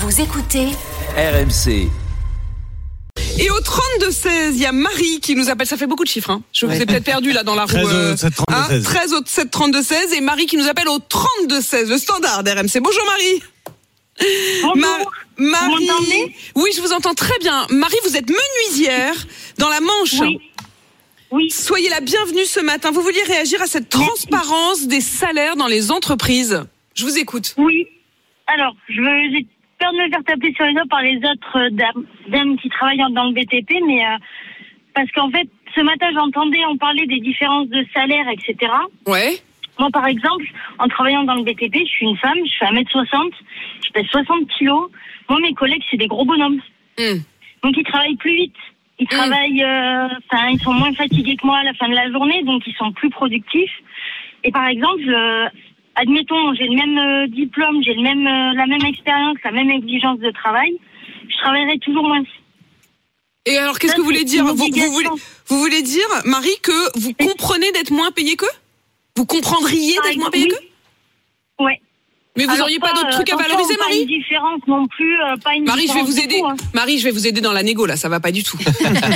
Vous écoutez RMC. Et au 32-16, il y a Marie qui nous appelle. Ça fait beaucoup de chiffres, hein. Je vous ai peut-être perdu là dans la roue. 13 au 7 32-16. 13 au 7 32-16 et Marie qui nous appelle au 32-16, le standard d'RMC. Bonjour Marie. Bonjour. Marie. Vous m'entendez ? Oui, je vous entends très bien. Marie, vous êtes menuisière dans la Manche. Oui. Soyez la bienvenue ce matin. Vous vouliez réagir à cette transparence des salaires dans les entreprises. Je vous écoute. Oui. Alors, j'ai peur de me faire taper sur les doigts par les autres dames qui travaillent dans le BTP, mais parce qu'en fait, ce matin, j'entendais, on parlait des différences de salaire, etc. Ouais. Moi, par exemple, en travaillant dans le BTP, je suis une femme, je fais 1m60, je pèse 60 kilos. Moi, mes collègues, c'est des gros bonhommes. Donc, ils travaillent plus vite. Ils travaillent, ils sont moins fatigués que moi à la fin de la journée, donc ils sont plus productifs. Et par exemple, admettons, j'ai le même diplôme, j'ai la même expérience, la même exigence de travail, je travaillerai toujours moins. Et alors, qu'est-ce que vous voulez dire ? Vous voulez dire, Marie, que vous comprenez d'être moins payé qu'eux ? Vous comprendriez d'être moins payé qu'eux ? Ouais. Mais vous n'auriez pas d'autres trucs à valoriser, Marie ? Pas une différence non plus, pas une Marie, je vais différence vous aider. beaucoup, hein. Marie, je vais vous aider dans la négo, là, ça va pas du tout.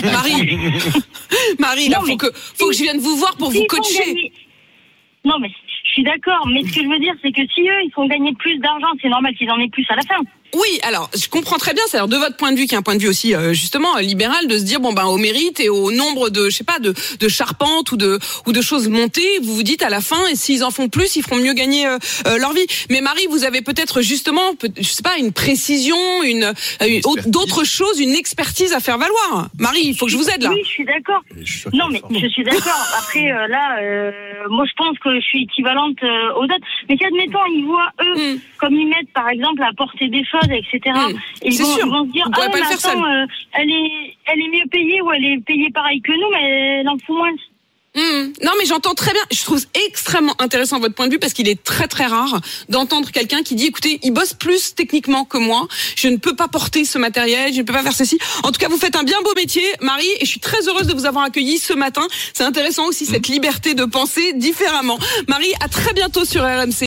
Marie, là, faut que je vienne vous voir pour vous coacher. Non, mais je suis d'accord, mais ce que je veux dire, c'est que si eux, ils font gagner plus d'argent, c'est normal qu'ils en aient plus à la fin. Oui, alors, je comprends très bien, c'est alors de votre point de vue, qui est un point de vue aussi, justement, libéral, de se dire, au mérite et au nombre de, de charpentes ou de choses montées, vous vous dites à la fin, et s'ils en font plus, ils feront mieux gagner leur vie. Mais Marie, vous avez peut-être justement, une précision, d'autres choses, une expertise à faire valoir. Marie, il faut que je vous aide, là. Oui, je suis d'accord. Non, mais je suis d'accord. Après, moi, je pense que je suis équivalente aux autres. Mais si, admettons, ils voient, eux, comme ils mettent, par exemple, à porter des choses, etc. Et ils vont se dire, mais attends, elle est mieux payée ou elle est payée pareil que nous, mais elle en fout moins. Non, mais j'entends très bien. Je trouve extrêmement intéressant votre point de vue parce qu'il est très très rare d'entendre quelqu'un qui dit, écoutez, il bosse plus techniquement que moi. Je ne peux pas porter ce matériel, je ne peux pas faire ceci. En tout cas, vous faites un bien beau métier, Marie, et je suis très heureuse de vous avoir accueilli ce matin. C'est intéressant aussi cette liberté de penser différemment. Marie, à très bientôt sur RMC.